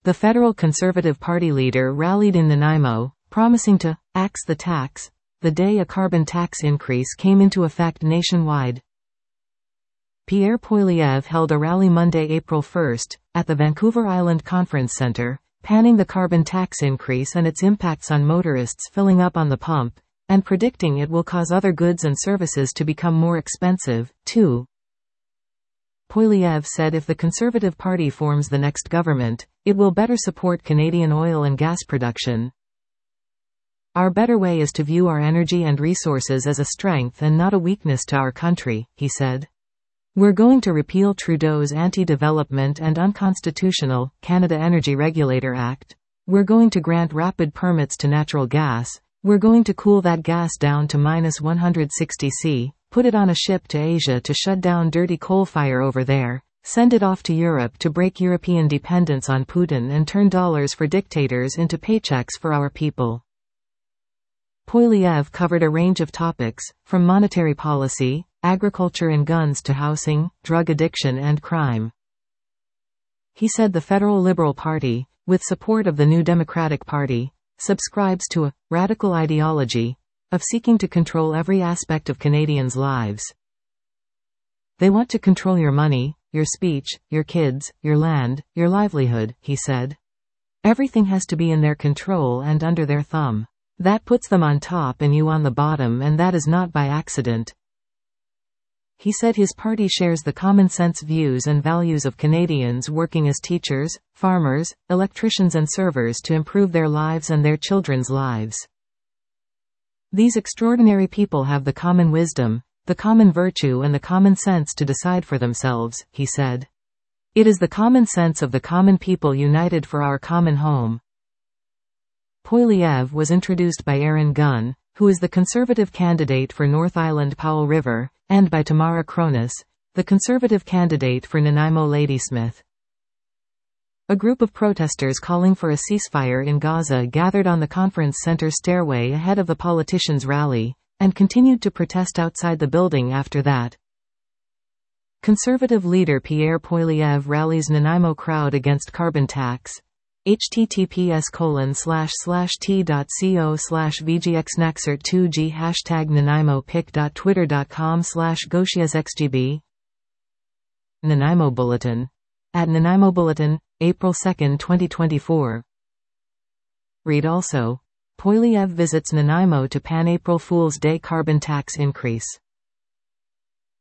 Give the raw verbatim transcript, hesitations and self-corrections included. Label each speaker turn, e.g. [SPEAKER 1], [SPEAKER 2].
[SPEAKER 1] The federal Conservative Party leader rallied in Nanaimo, promising to axe the tax the day a carbon tax increase came into effect nationwide. Pierre Poilievre held a rally Monday, April first, at the Vancouver Island Conference Centre, panning the carbon tax increase and its impacts on motorists filling up on the pump, and predicting it will cause other goods and services to become more expensive, too. Poilievre said if the Conservative Party forms the next government, it will better support Canadian oil and gas production. Our better way is to view our energy and resources as a strength and not a weakness to our country, he said. We're going to repeal Trudeau's anti-development and unconstitutional Canada Energy Regulator Act. We're going to grant rapid permits to natural gas. We're going to cool that gas down to minus one hundred sixty Celsius, put it on a ship to Asia to shut down dirty coal fire over there, send it off to Europe to break European dependence on Putin and turn dollars for dictators into paychecks for our people. Poilievre covered a range of topics, from monetary policy, agriculture and guns to housing, drug addiction and crime. He said the Federal Liberal Party, with support of the New Democratic Party, subscribes to a radical ideology of seeking to control every aspect of Canadians' lives. They want to control your money, your speech, your kids, your land, your livelihood, he said. Everything has to be in their control and under their thumb. That puts them on top and you on the bottom, and that is not by accident. He said his party shares the common-sense views and values of Canadians working as teachers, farmers, electricians and servers to improve their lives and their children's lives. These extraordinary people have the common wisdom, the common virtue and the common sense to decide for themselves, he said. It is the common sense of the common people united for our common home. Poilievre was introduced by Aaron Gunn, who is the Conservative candidate for North Island Powell River, and by Tamara Cronus, the Conservative candidate for Nanaimo Ladysmith. A group of protesters calling for a ceasefire in Gaza gathered on the conference center stairway ahead of the politicians' rally, and continued to protest outside the building after that. Conservative leader Pierre Poilievre rallies Nanaimo crowd against carbon tax. https colon slash slash t.co slash vgxnaxert 2g hashtag nanaimo pic.twitter.com slash gotiasxgb Nanaimo Bulletin. At Nanaimo Bulletin, April second twenty twenty-four. Read also. Poilievre visits Nanaimo to pan April Fool's Day carbon tax increase.